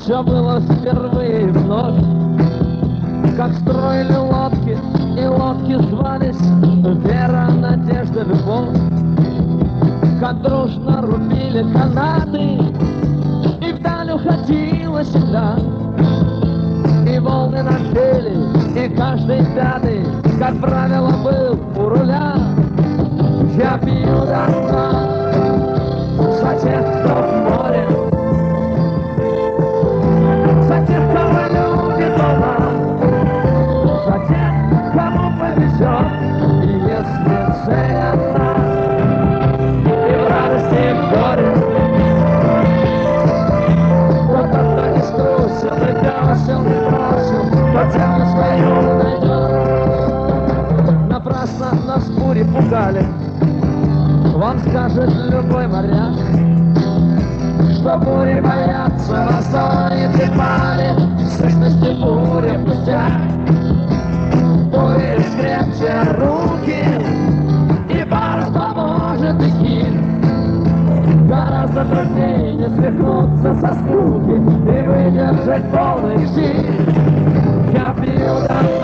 Все было впервые вновь, как строили лодки, и лодки звались вера, надежда, любовь. Как дружно рубили канаты, и вдаль уходила земля. И волны напели, и каждый пятый, как правило, был у руля. Я пью до дна за тех, кто в море, за тех, кого любит волна, за тех, кому повезет, и если цель одна, и в радости, и в горе, то тот, кто не струсил, и бросил, не бросил, то тело свое найдет. Напрасно нас бури пугали, вам скажет любой моряк, что бури боятся, восстает и пали, в сущности буря пустяк. Бури крепче руки, и парус поможет идти. Гораздо труднее не свихнуться со скуки и выдержать полный щит. Я пью до